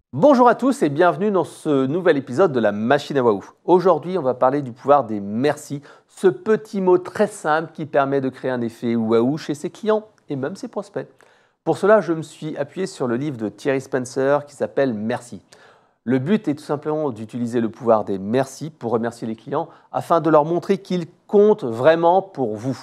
Bonjour à tous et bienvenue dans ce nouvel épisode de la machine à waouh. Aujourd'hui, on va parler du pouvoir des merci, ce petit mot très simple qui permet de créer un effet waouh chez ses clients et même ses prospects. Pour cela, je me suis appuyé sur le livre de Thierry Spencer qui s'appelle Merci. Le but est tout simplement d'utiliser le pouvoir des merci pour remercier les clients afin de leur montrer qu'ils comptent vraiment pour vous.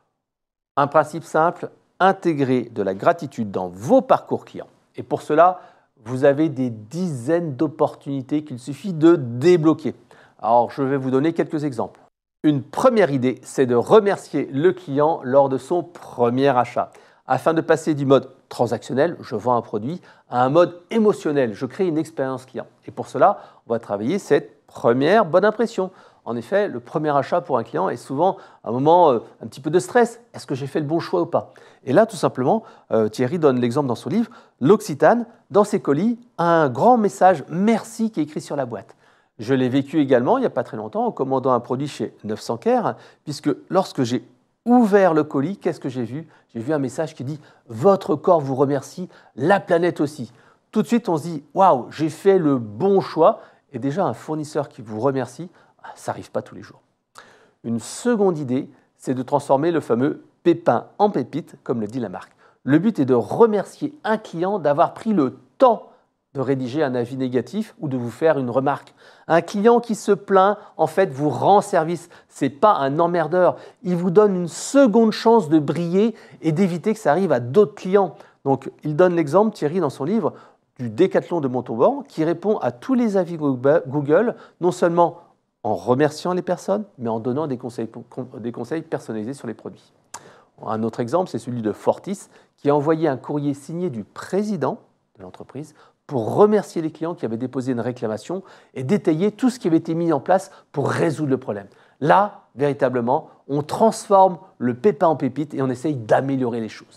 Un principe simple, intégrer de la gratitude dans vos parcours clients. Et pour cela, vous avez des dizaines d'opportunités qu'il suffit de débloquer. Alors, je vais vous donner quelques exemples. Une première idée, c'est de remercier le client lors de son premier achat. Afin de passer du mode transactionnel, je vends un produit, à un mode émotionnel, je crée une expérience client. Et pour cela, on va travailler cette première bonne impression. En effet, le premier achat pour un client est souvent un moment un petit peu de stress. Est-ce que j'ai fait le bon choix ou pas? Et là, tout simplement, Thierry donne l'exemple dans son livre, l'Occitane, dans ses colis, a un grand message « Merci » qui est écrit sur la boîte. Je l'ai vécu également il n'y a pas très longtemps en commandant un produit chez 900 Care, puisque lorsque j'ai ouvert le colis, qu'est-ce que j'ai vu? J'ai vu un message qui dit « Votre corps vous remercie, la planète aussi ». Tout de suite, on se dit « Waouh, j'ai fait le bon choix ». Et déjà, un fournisseur qui vous remercie, ça n'arrive pas tous les jours. Une seconde idée, c'est de transformer le fameux pépin en pépite, comme le dit la marque. Le but est de remercier un client d'avoir pris le temps de rédiger un avis négatif ou de vous faire une remarque. Un client qui se plaint, en fait, vous rend service. Ce n'est pas un emmerdeur. Il vous donne une seconde chance de briller et d'éviter que ça arrive à d'autres clients. Donc, il donne l'exemple, Thierry, dans son livre, du Décathlon de Montauban, qui répond à tous les avis Google, non seulement en remerciant les personnes, mais en donnant des conseils personnalisés sur les produits. Un autre exemple, c'est celui de Fortis, qui a envoyé un courrier signé du président de l'entreprise pour remercier les clients qui avaient déposé une réclamation et détailler tout ce qui avait été mis en place pour résoudre le problème. Là, véritablement, on transforme le pépin en pépite et on essaye d'améliorer les choses.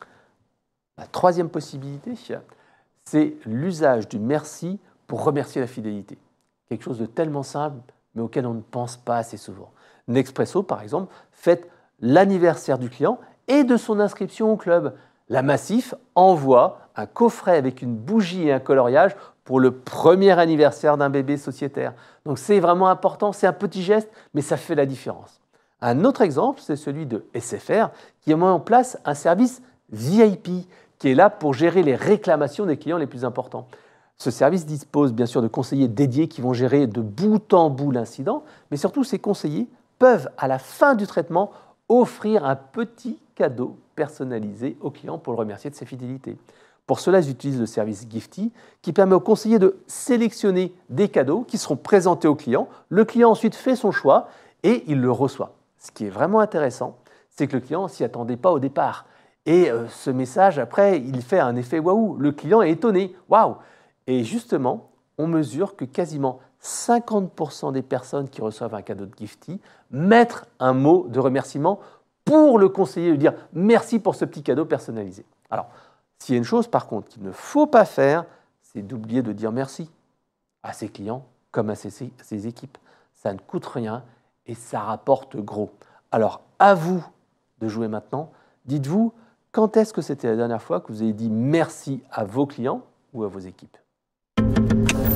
La troisième possibilité, c'est l'usage du merci pour remercier la fidélité. Quelque chose de tellement simple, mais auquel on ne pense pas assez souvent. Nespresso, par exemple, fête l'anniversaire du client et de son inscription au club. La Massif envoie un coffret avec une bougie et un coloriage pour le premier anniversaire d'un bébé sociétaire. Donc c'est vraiment important, c'est un petit geste, mais ça fait la différence. Un autre exemple, c'est celui de SFR, qui a mis en place un service VIP, qui est là pour gérer les réclamations des clients les plus importants. Ce service dispose bien sûr de conseillers dédiés qui vont gérer de bout en bout l'incident, mais surtout ces conseillers peuvent, à la fin du traitement, offrir un petit cadeau personnalisé au client pour le remercier de sa fidélité. Pour cela, ils utilisent le service Gifty qui permet aux conseillers de sélectionner des cadeaux qui seront présentés au client. Le client ensuite fait son choix et il le reçoit. Ce qui est vraiment intéressant, c'est que le client ne s'y attendait pas au départ. Et ce message, après, il fait un effet waouh. Le client est étonné. Waouh! Et justement, on mesure que quasiment 50% des personnes qui reçoivent un cadeau de Gifty mettent un mot de remerciement pour le conseiller, lui dire merci pour ce petit cadeau personnalisé. Alors, s'il y a une chose par contre qu'il ne faut pas faire, c'est d'oublier de dire merci à ses clients comme à ses équipes. Ça ne coûte rien et ça rapporte gros. Alors, à vous de jouer maintenant. Dites-vous, quand est-ce que c'était la dernière fois que vous avez dit merci à vos clients ou à vos équipes ?